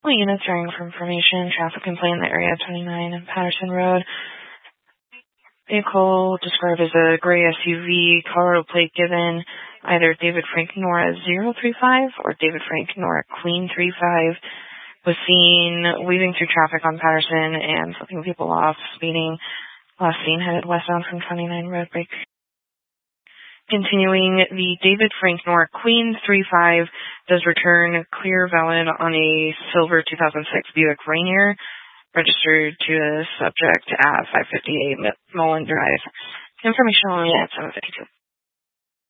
All units are for information. Traffic complaint in the area 29 and Patterson Road. Vehicle described as a gray SUV, Colorado plate given either David Frank Nora 035 or David Frank Nora Queen 35. Was seen weaving through traffic on Patterson and flipping people off, speeding. Last seen headed westbound from 29 Road Break. Continuing, the David Frank Nora Queen 35 does return clear valid on a silver 2006 Buick Rainier, registered to the subject at 558 Mullen Drive. Information only at 7:52.